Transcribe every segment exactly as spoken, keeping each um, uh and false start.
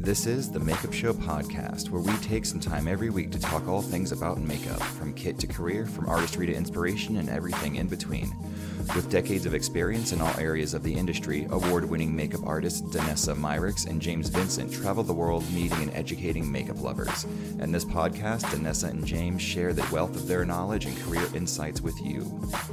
This is the Makeup Show podcast, where we take some time every week to talk all things about makeup, from kit to career, from artistry to inspiration, and everything in between. With decades of experience in all areas of the industry, award-winning makeup artists Danessa Myricks and James Vincent travel the world meeting and educating makeup lovers. In this podcast, Danessa and James share the wealth of their knowledge and career insights with you.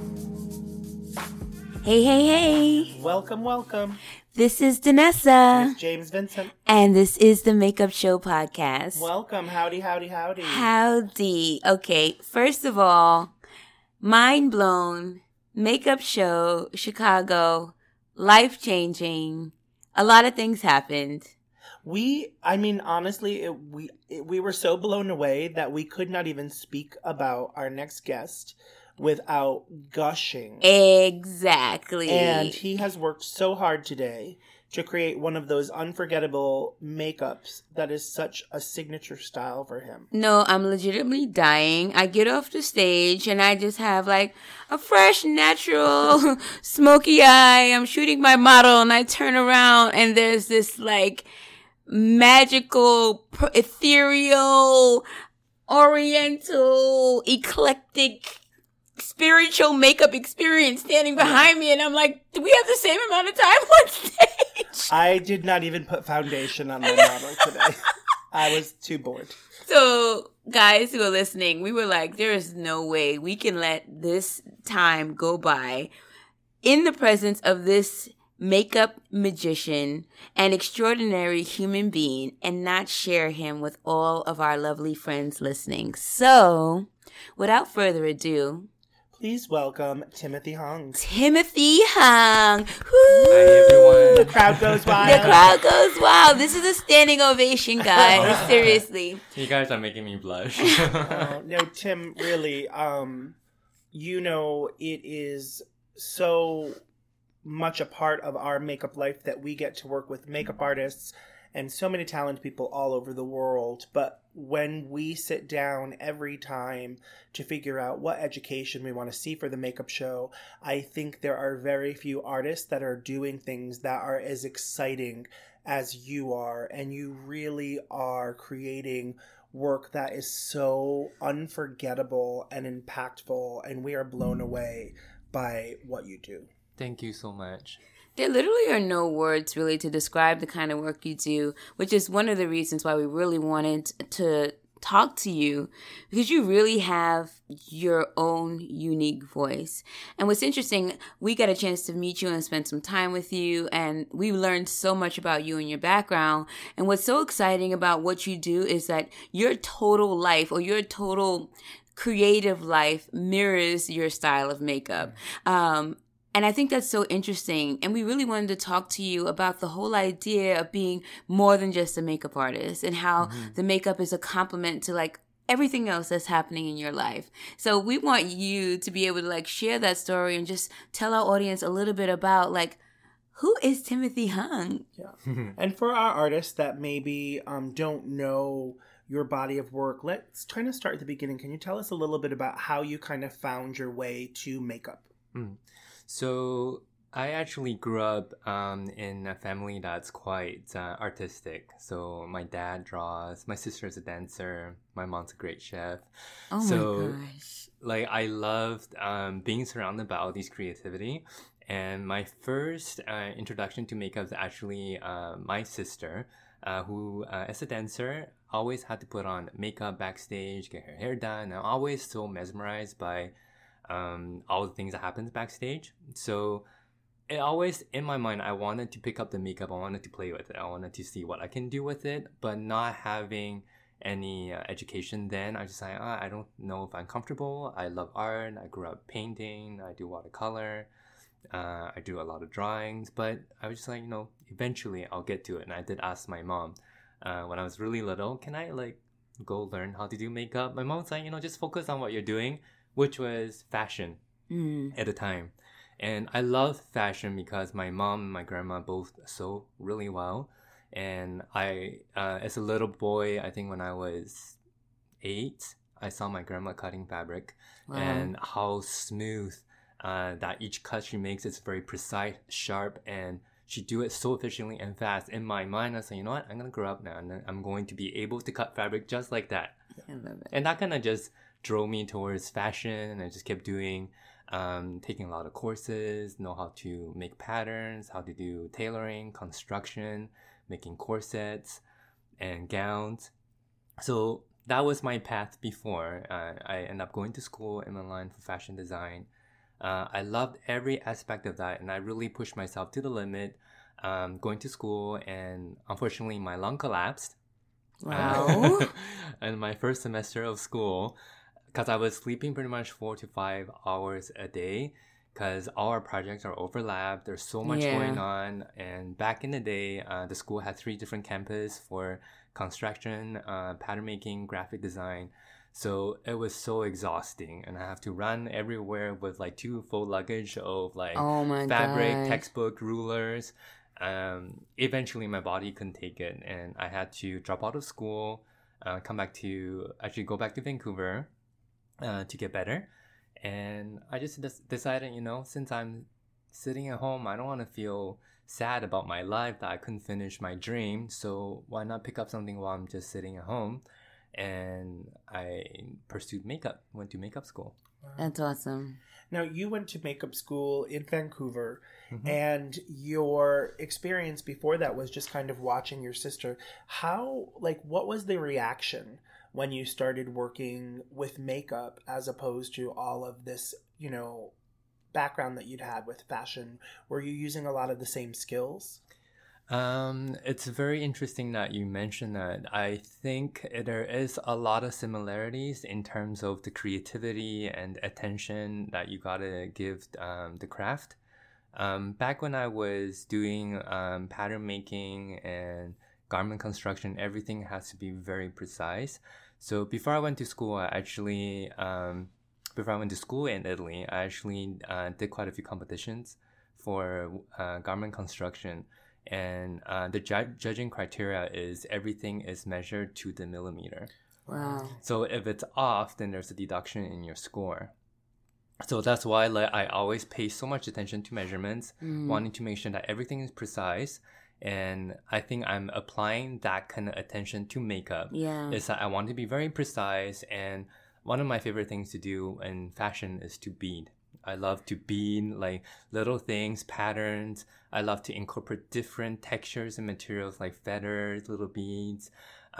Hey, hey, hey. Welcome, welcome. This is Danessa. It's James Vincent. And this is the Makeup Show podcast. Welcome. Howdy, howdy, howdy. Howdy. Okay, first of all, mind blown, Makeup Show, Chicago, life-changing. A lot of things happened. We, I mean, honestly, it, we it, we were so blown away that we could not even speak about our next guest without gushing. Exactly. And he has worked so hard today to create one of those unforgettable makeups that is such a signature style for him. No, I'm legitimately dying. I get off the stage and I just have like a fresh, natural, smoky eye. I'm shooting my model and I turn around and there's this like magical, ethereal, oriental, eclectic, spiritual makeup experience standing behind me, and I'm like, do we have the same amount of time on stage? I did not even put foundation on my model today. I was too bored. So, guys who are listening, we were like, there is no way we can let this time go by in the presence of this makeup magician and extraordinary human being and not share him with all of our lovely friends listening. So, without further ado, please welcome Timothy Hung. Timothy Hung. Woo! Hi, everyone. The crowd goes wild. The crowd goes wild. This is a standing ovation, guys. Seriously. You guys are making me blush. uh, no, Tim, really, um, you know, it is so much a part of our makeup life that we get to work with makeup artists and so many talented people all over the world. But when we sit down every time to figure out what education we want to see for the makeup show, I think there are very few artists that are doing things that are as exciting as you are. And you really are creating work that is so unforgettable and impactful. And we are blown away by what you do. Thank you so much. There literally are no words really to describe the kind of work you do, which is one of the reasons why we really wanted to talk to you, because you really have your own unique voice. And what's interesting, we got a chance to meet you and spend some time with you, and we learned so much about you and your background. And what's so exciting about what you do is that your total life or your total creative life mirrors your style of makeup. Um, And I think that's so interesting. And we really wanted to talk to you about the whole idea of being more than just a makeup artist and how mm-hmm. the makeup is a complement to like everything else that's happening in your life. So we want you to be able to like share that story and just tell our audience a little bit about like, who is Timothy Hung? Yeah. And for our artists that maybe um, don't know your body of work, let's kind of start at the beginning. Can you tell us a little bit about how you kind of found your way to makeup? Mm. So I actually grew up um, in a family that's quite uh, artistic. So my dad draws, my sister's a dancer, my mom's a great chef. Oh so, my gosh. Like, I loved um, being surrounded by all these creativity. And my first uh, introduction to makeup is actually uh, my sister, uh, who, uh, as a dancer, always had to put on makeup backstage, get her hair done. I'm always so mesmerized by Um, all the things that happens backstage. So it always, in my mind, I wanted to pick up the makeup. I wanted to play with it. I wanted to see what I can do with it, but not having any uh, education then. I was just like, oh, I don't know if I'm comfortable. I love art. I grew up painting. I do watercolor. Uh, I do a lot of drawings, but I was just like, you know, eventually I'll get to it. And I did ask my mom uh, when I was really little, can I like go learn how to do makeup? My mom's like, you know, just focus on what you're doing, which was fashion mm. at the time. And I love fashion because my mom and my grandma both sew really well. And I, uh, as a little boy, I think when I was eight, I saw my grandma cutting fabric. Wow. And how smooth uh, that each cut she makes is very precise, sharp, and she do it so efficiently and fast. In my mind, I was like, you know what? I'm going to grow up now and then I'm going to be able to cut fabric just like that. I love it. And that kind of just drove me towards fashion, and I just kept doing, um, taking a lot of courses, know how to make patterns, how to do tailoring, construction, making corsets and gowns. So that was my path before. Uh, I ended up going to school in Milan for fashion design. Uh, I loved every aspect of that, and I really pushed myself to the limit, um, going to school, and unfortunately my lung collapsed. Wow. Uh, in my first semester of school, because I was sleeping pretty much four to five hours a day, because all our projects are overlapped. There's so much Yeah. going on. And back in the day, uh, the school had three different campuses for construction, uh, pattern making, graphic design. So it was so exhausting, and I have to run everywhere with like two full luggage of like Oh my fabric, God. textbook, rulers. Um, eventually my body couldn't take it, and I had to drop out of school, uh, come back to, actually go back to Vancouver, uh, to get better. And I just des- decided, you know, since I'm sitting at home, I don't want to feel sad about my life that I couldn't finish my dream. So why not pick up something while I'm just sitting at home? And I pursued makeup, went to makeup school. That's awesome. Now, you went to makeup school in Vancouver, Mhm. and your experience before that was just kind of watching your sister. How, like, what was the reaction when you started working with makeup as opposed to all of this, you know, background that you'd had with fashion? Were you using a lot of the same skills? Um, it's very interesting that you mentioned that. I think there is a lot of similarities in terms of the creativity and attention that you gotta give um, the craft. Um, back when I was doing um, pattern making and garment construction, everything has to be very precise. So before I went to school, I actually, um, before I went to school in Italy, I actually uh, did quite a few competitions for uh, garment construction. And uh, the ju- judging criteria is everything is measured to the millimeter. Wow. So if it's off, then there's a deduction in your score. So that's why like, I always pay so much attention to measurements, Mm. wanting to make sure that everything is precise. And I think I'm applying that kind of attention to makeup. Yeah. Is that I want to be very precise. And one of my favorite things to do in fashion is to bead. I love to bead like little things, patterns. I love to incorporate different textures and materials like feathers, little beads,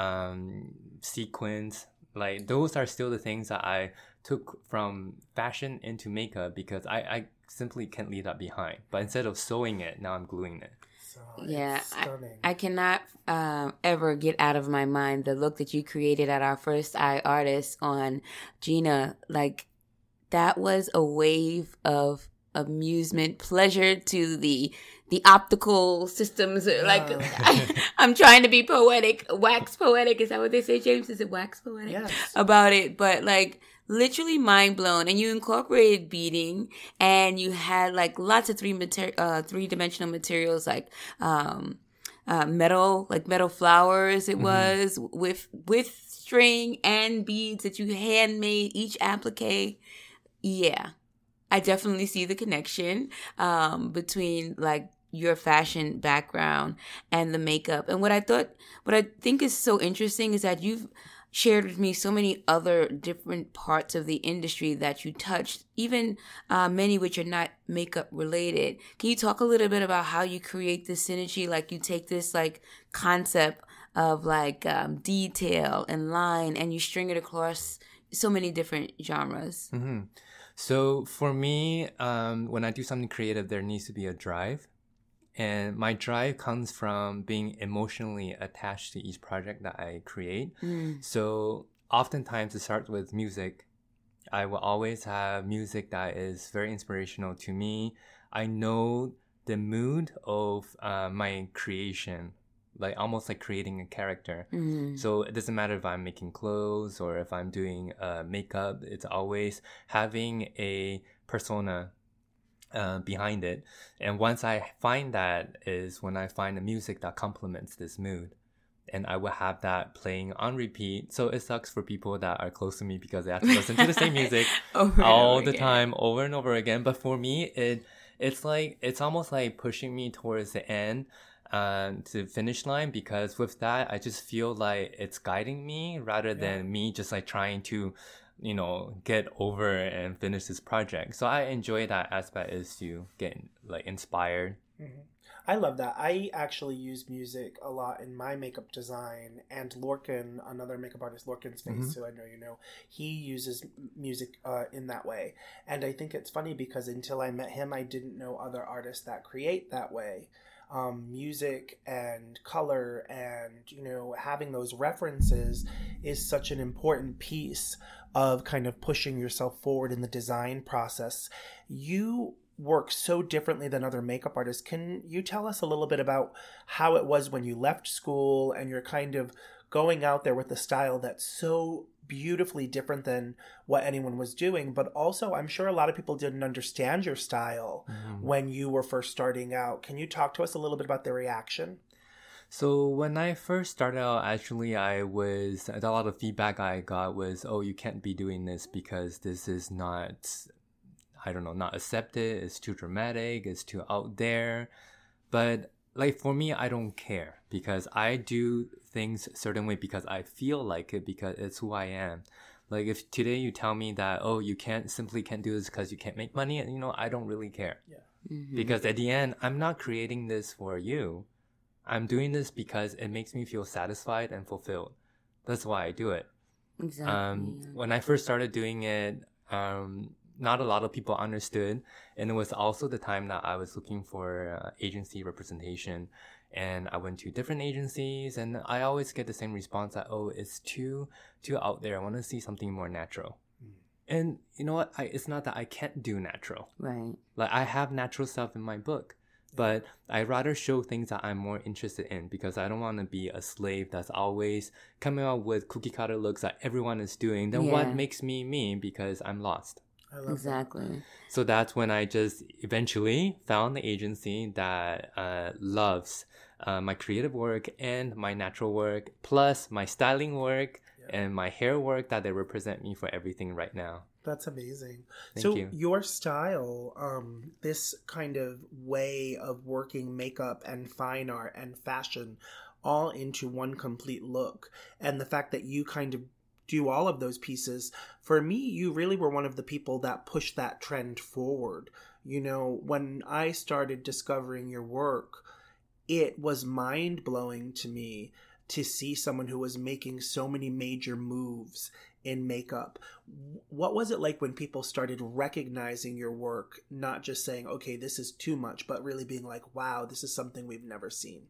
um, sequins. Like those are still the things that I took from fashion into makeup because I, I simply can't leave that behind. But instead of sewing it, now I'm gluing it. So Yeah, it's stunning. I cannot um, ever get out of my mind the look that you created at our first Eye Artist on Gina. Like, that was a wave of amusement, pleasure to the the optical systems. Like, I, I'm trying to be poetic, wax poetic. Is that what they say, James? Is it wax poetic? Yes. About it, but like literally mind blown. And you incorporated beading, and you had like lots of three mater- uh, three dimensional materials, like um, uh, metal, like metal flowers. It Mhm. was with with string and beads that you handmade each applique. Yeah, I definitely see the connection um, between like your fashion background and the makeup. And what I thought, what I think is so interesting is that you've shared with me so many other different parts of the industry that you touched, even uh, many which are not makeup related. Can you talk a little bit about how you create this synergy? Like you take this like concept of like um, detail and line and you string it across so many different genres. Mm-hmm. So for me, um, when I do something creative, there needs to be a drive. And my drive comes from being emotionally attached to each project that I create. Mm. So oftentimes it starts with music. I will always have music that is very inspirational to me. I know the mood of uh, my creation, like almost like creating a character. Mm. So it doesn't matter if I'm making clothes or if I'm doing uh, makeup. It's always having a persona uh, behind it. And once I find that is when I find the music that complements this mood. And I will have that playing on repeat. So it sucks for people that are close to me because they have to listen to the same music Over and all over the again. time, over and over again. But for me, it it's like it's almost like pushing me towards the end, um, to the finish line, because with that I just feel like it's guiding me rather yeah. than me just like trying to, you know, get over and finish this project. So I enjoy that aspect, is to get like inspired. Mm-hmm. I love that. I actually use music a lot in my makeup design, and Lorcan, another makeup artist, Lorcan's Face, mm-hmm. who I know you know, he uses music uh, in that way. And I think it's funny because until I met him, I didn't know other artists that create that way. Um, music and color and, you know, having those references is such an important piece of kind of pushing yourself forward in the design process. You work so differently than other makeup artists. Can you tell us a little bit about how it was when you left school and you're kind of going out there with a style that's so beautifully different than what anyone was doing, but also I'm sure a lot of people didn't understand your style mm-hmm. when you were first starting out. Can you talk to us a little bit about the reaction? So when I first started out, actually, I was, a lot of feedback I got was, oh, you can't be doing this because this is not, I don't know, not accepted, it's too dramatic, it's too out there. But like for me, I don't care, because I do things a certain way because I feel like it, because it's who I am. Like if today you tell me that, oh, you can't, simply can't do this because you can't make money, you know, I don't really care. Yeah. Mm-hmm. Because at the end, I'm not creating this for you. I'm doing this because it makes me feel satisfied and fulfilled. That's why I do it. Exactly. Um, when I first started doing it, um, not a lot of people understood. And it was also the time that I was looking for uh, agency representation. And I went to different agencies, and I always get the same response that, oh, it's too, too out there. I want to see something more natural. Mm. And you know what? I, it's not that I can't do natural. Right. Like I have natural stuff in my book. But I rather show things that I'm more interested in, because I don't want to be a slave that's always coming out with cookie cutter looks that everyone is doing. Then yeah. what makes me me? Because I'm lost. I love exactly. That. So that's when I just eventually found the agency that uh, loves uh, my creative work and my natural work, plus my styling work yeah. and my hair work, that they represent me for everything right now. That's amazing. Thank so you. Your style, um, this kind of way of working makeup and fine art and fashion all into one complete look, and the fact that you kind of do all of those pieces, for me, you really were one of the people that pushed that trend forward. You know, when I started discovering your work, it was mind-blowing to me to see someone who was making so many major moves in makeup. What was it like when people started recognizing your work, not just saying, okay, this is too much, but really being like, wow, this is something we've never seen?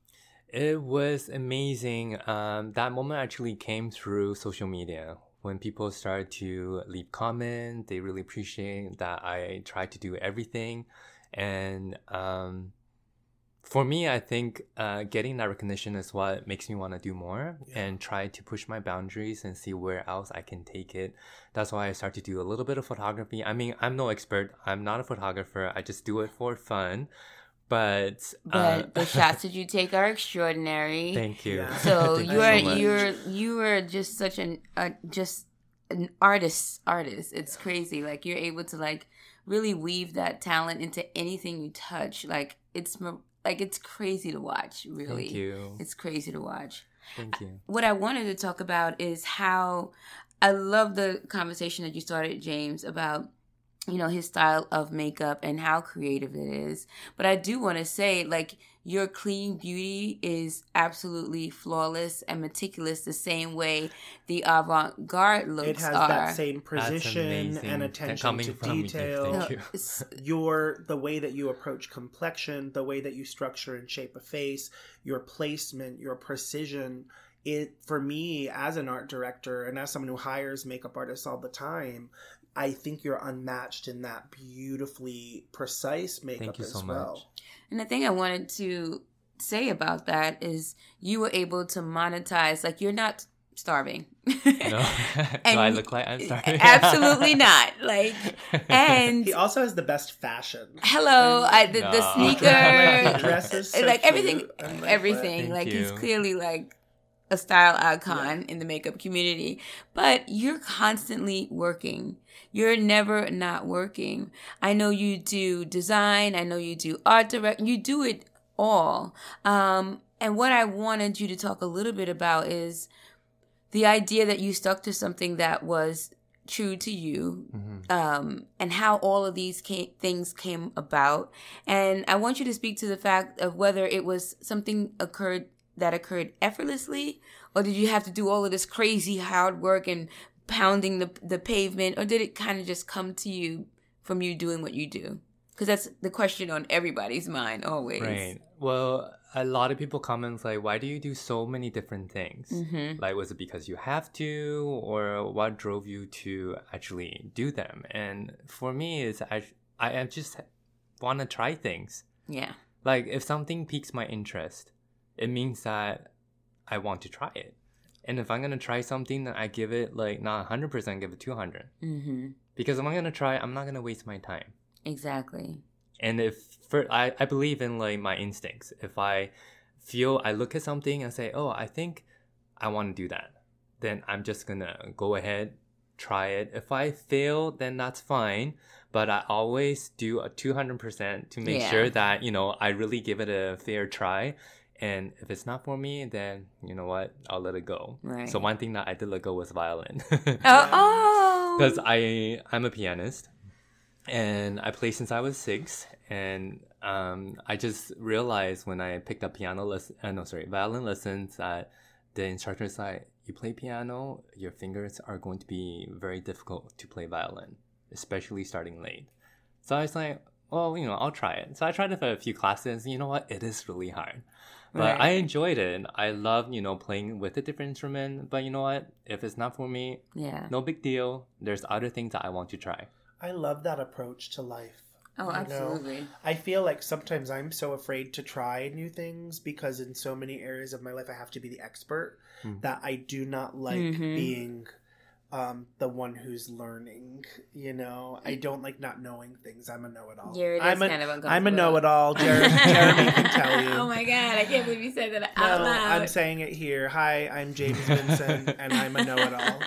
It was amazing. Um, that moment actually came through social media. When people started to leave comments, they really appreciate that I try to do everything. And um, for me, I think uh, getting that recognition is what makes me want to do more yeah. and try to push my boundaries and see where else I can take it. That's why I started to do a little bit of photography. I mean, I'm no expert. I'm not a photographer. I just do it for fun. But but uh, the shots that you take are extraordinary. Thank you. Yeah. So Thank you are so you're you are just such an uh, just an artist artist. It's crazy. Like you're able to like really weave that talent into anything you touch. Like it's like it's crazy to watch. Really, Thank you. It's crazy to watch. Thank you. What I wanted to talk about is how I love the conversation that you started, James, about, you know, his style of makeup and how creative it is. But I do want to say, like, your clean beauty is absolutely flawless and meticulous, the same way the avant-garde looks are. It has are. that same precision and attention to detail. Thank you. Your the way that you approach complexion, the way that you structure and shape a face, your placement, your precision. It, for me, as an art director and as someone who hires makeup artists all the time, I think you're unmatched in that beautifully precise makeup Thank you as so well. much. And the thing I wanted to say about that is you were able to monetize, like you're not starving. No. Do I look like I'm starving? Absolutely not. Like, and he also has the best fashion. Hello, and, I, the, no. the sneaker, dresses, so like everything, like everything. Thank Like you. he's clearly like a style icon yeah. in the makeup community, but you're constantly working. You're never not working. I know you do design. I know you do art direct. You do it all. Um, and what I wanted you to talk a little bit about is the idea that you stuck to something that was true to you, mm-hmm. um, and how all of these came, things came about. And I want you to speak to the fact of whether it was something occurred that occurred effortlessly, or did you have to do all of this crazy hard work and pounding the the pavement, or did it kind of just come to you from you doing what you do? Because that's the question on everybody's mind always. Right. Well, a lot of people comment like, why do you do so many different things? Mm-hmm. Like, was it because you have to, or what drove you to actually do them? And for me, it's I, I just want to try things. Yeah. Like, if something piques my interest, it means that I want to try it. And if I'm going to try something, then I give it like not one hundred percent, give it two hundred. Mm-hmm. Because if I'm going to try, I'm not going to waste my time. Exactly. And if for, I, I believe in like my instincts. If I feel, I look at something and say, oh, I think I want to do that, then I'm just going to go ahead, try it. If I fail, then that's fine. But I always do a two hundred percent to make yeah. sure that, you know, I really give it a fair try. And if it's not for me, then you know what? I'll let it go. Right. So one thing that I did let go was violin. oh, because I I'm a pianist, and I play since I was six. And um, I just realized when I picked up piano lesson, uh, no sorry, violin lessons, that the instructor is like, you play piano, your fingers are going to be very difficult to play violin, especially starting late. So I was like, well, you know, I'll try it. So I tried it for a few classes. You know what? It is really hard. But right. I enjoyed it. I love, you know, playing with a different instrument. But you know what? If it's not for me, yeah, no big deal. There's other things that I want to try. I love that approach to life. Oh, you absolutely. Know? I feel like sometimes I'm so afraid to try new things because in so many areas of my life I have to be the expert mm. that I do not like mm-hmm. being um, the one who's learning. You know, I don't like not knowing things. I'm a know-it-all. Jared I'm is a, kind of uncomfortable. I'm a know-it-all. Jared, Jeremy can tell you. Oh my God, I can't believe you said that out no, loud. I'm saying it here. Hi, I'm James Vinson, and I'm a know-it-all.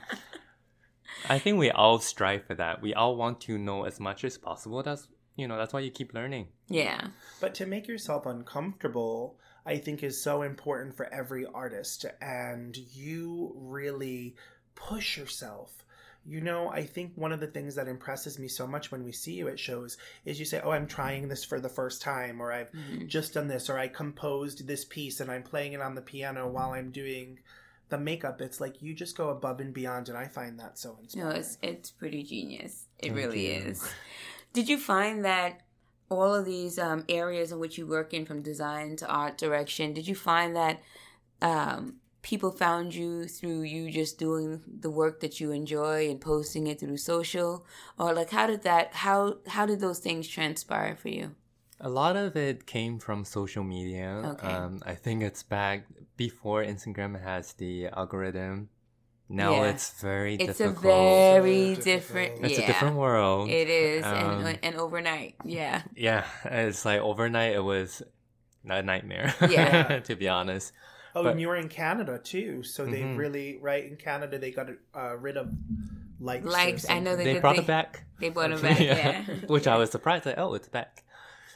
I think we all strive for that. We all want to know as much as possible. That's, you know, that's why you keep learning. Yeah. But to make yourself uncomfortable, I think is so important for every artist. And you really push yourself. You know, I think one of the things that impresses me so much when we see you at shows is you say, oh, I'm trying this for the first time, or I've mm-hmm. just done this, or I composed this piece and I'm playing it on the piano while I'm doing the makeup. It's like you just go above and beyond, and I find that so inspiring. No, it's it's pretty genius. It Thank really you. is. Did you find that all of these um, areas in which you work in, from design to art direction, did you find that um, people found you through you just doing the work that you enjoy and posting it through social? Or like how did that how how did those things transpire for you? A lot of it came from social media. Okay. Um, I think it's back before Instagram has the algorithm. Now yeah. it's very it's difficult. It's a very so different... difficult. It's yeah. a different world. It is. Um, and, and overnight. Yeah. Yeah. It's like overnight it was a nightmare. Yeah. To be honest. Oh, but, and you were in Canada too. So they mm-hmm. really, right, in Canada they got uh, rid of likes. Likes. I know they They did, brought they, it back. They brought it back, yeah. Which I was surprised. Like, oh, it's back.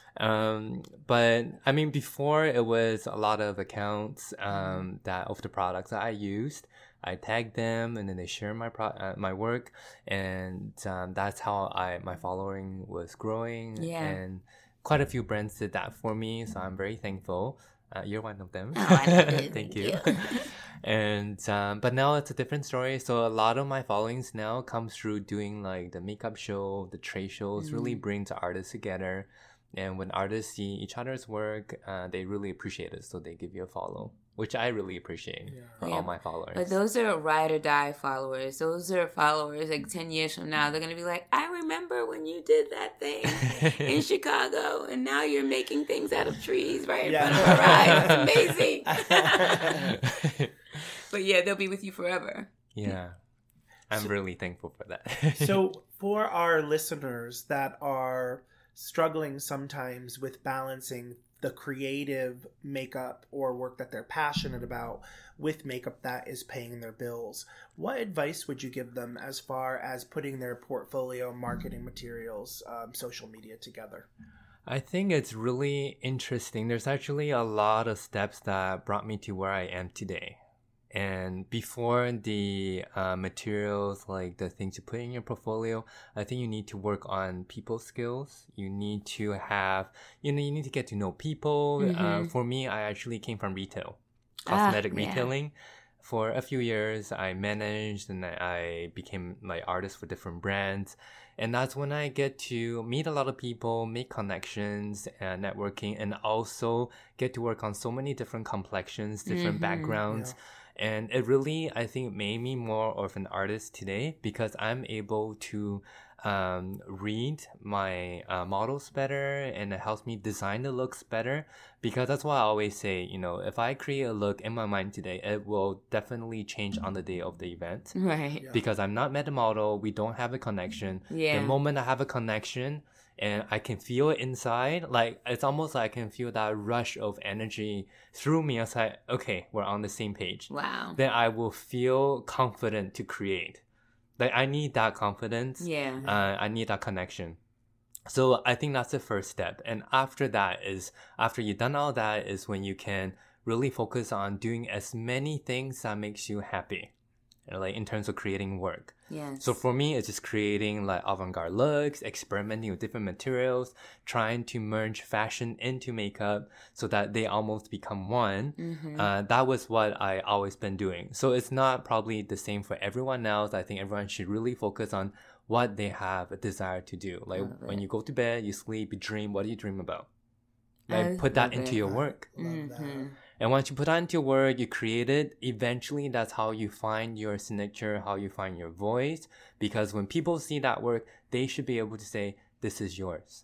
Um, but I mean, before it was a lot of accounts um, that of the products that I used. I tagged them, and then they share my pro- uh, my work, and um, that's how I my following was growing. Yeah. And quite a few brands did that for me, so I'm very thankful. Uh, you're one of them. Oh, I love it. Thank you. And um, but now it's a different story. So a lot of my followings now comes through doing like the makeup show, the trade shows. Mm. Really bring the artists together. And when artists see each other's work, uh, they really appreciate it. So they give you a follow, which I really appreciate yeah. for yeah. all my followers. But those are ride or die followers. Those are followers like ten years from now. They're going to be like, I remember when you did that thing in Chicago, and now you're making things out of trees right in yeah. front of our eyes. It's amazing. But yeah, they'll be with you forever. Yeah. I'm so, really thankful for that. So for our listeners that are struggling sometimes with balancing the creative makeup or work that they're passionate about with makeup that is paying their bills. What advice would you give them as far as putting their portfolio, marketing materials, um, social media together? I think it's really interesting. There's actually a lot of steps that brought me to where I am today. And before the uh, materials, like the things you put in your portfolio, I think you need to work on people skills. You need to have, you know, you need to get to know people. Mm-hmm. Uh, for me, I actually came from retail, cosmetic ah, yeah. retailing. For a few years, I managed and I became like artist for different brands. And that's when I get to meet a lot of people, make connections and networking, and also get to work on so many different complexions, different mm-hmm. backgrounds. Yeah. And it really, I think, made me more of an artist today because I'm able to um, read my uh, models better, and it helps me design the looks better. Because that's why I always say, you know, if I create a look in my mind today, it will definitely change on the day of the event. Right. Yeah. Because I'm not met a model, we don't have a connection. Yeah. The moment I have a connection, and I can feel it inside, like it's almost like I can feel that rush of energy through me. I was like, okay, we're on the same page. Wow. Then I will feel confident to create. Like I need that confidence. Yeah. Uh, I need that connection. So I think that's the first step. And after that is, after you've done all that, is when you can really focus on doing as many things that makes you happy. Like in terms of creating work. Yes. So for me, it's just creating like avant-garde looks, experimenting with different materials, trying to merge fashion into makeup so that they almost become one. Mm-hmm. Uh, that was what I always been doing. So it's not probably the same for everyone else. I think everyone should really focus on what they have a desire to do. Like when you go to bed, you sleep, you dream. What do you dream about? Like I put that into it. your work. Mm-hmm. And once you put that into your work, you create it, eventually that's how you find your signature, how you find your voice. Because when people see that work, they should be able to say, this is yours.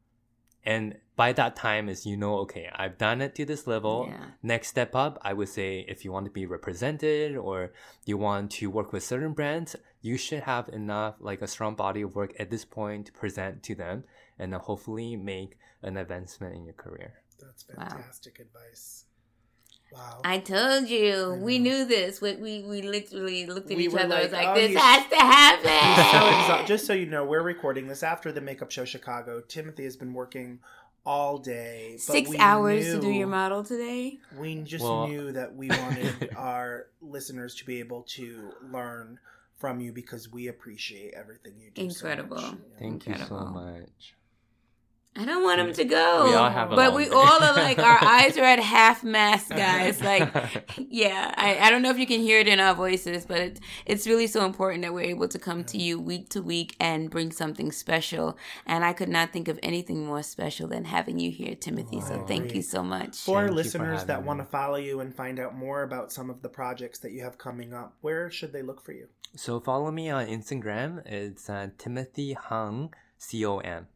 And by that time is, you know, okay, I've done it to this level. Yeah. Next step up, I would say if you want to be represented or you want to work with certain brands, you should have enough, like a strong body of work at this point to present to them and then hopefully make an advancement in your career. That's fantastic wow. advice. Wow. I told you. We knew this. We we, we literally looked at we each other like, and was like, oh, this has to happen. So just so you know, we're recording this after the Makeup Show Chicago. Timothy has been working all day. But Six we hours knew, to do your model today? We just well, knew that we wanted our listeners to be able to learn from you because we appreciate everything you do. Incredible. So much. Thank Incredible. you so much. I don't want him to go. We all have a but long we day. all are like, our eyes are at half mast, guys. Like, yeah, I, I don't know if you can hear it in our voices, but it, it's really so important that we're able to come to you week to week and bring something special. And I could not think of anything more special than having you here, Timothy. So Oh, thank great. you so much. For our Thank you for listeners that having want to me. follow you and find out more about some of the projects that you have coming up, where should they look for you? So follow me on Instagram. It's uh, Timothy Hung, C O M.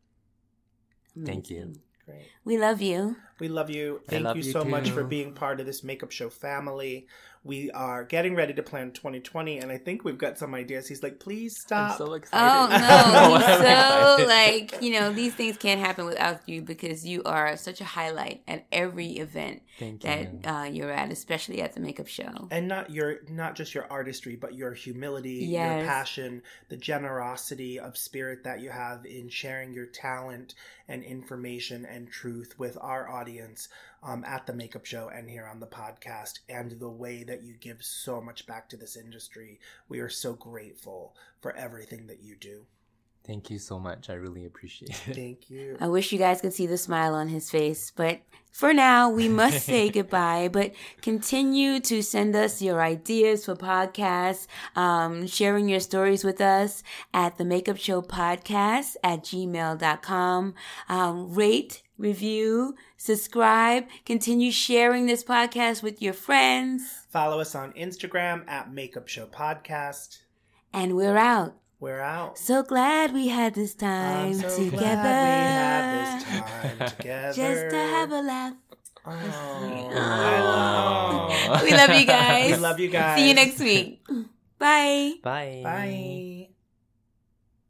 Thank you. Great. We love you. We love you. I Thank love you you so much too. for being part of this Makeup Show family. We are getting ready to plan twenty twenty, and I think we've got some ideas. He's like, please stop. I'm so excited. Oh, no. He's so, like, you know, these things can't happen without you because you are such a highlight at every event Thank that you. uh, you're at, especially at the makeup show. And not your not just your artistry, but your humility, Yes. your passion, the generosity of spirit that you have in sharing your talent and information and truth with our audience um, at the Makeup Show and here on the podcast, and the way that you give so much back to this industry. We are so grateful for everything that you do. Thank you so much. I really appreciate it. Thank you. I wish you guys could see the smile on his face, but for now, we must say goodbye. But continue to send us your ideas for podcasts, um, sharing your stories with us at the Makeup Show Podcast at gmail dot com. Um, rate, review, subscribe, continue sharing this podcast with your friends. Follow us on Instagram at Makeup Show Podcast. And we're out. We're out. So glad we had this time I'm so together. glad we had this time together. Just to have a laugh. Oh, Oh. I love. We love you guys. We love you guys. See you next week. Bye. Bye. Bye.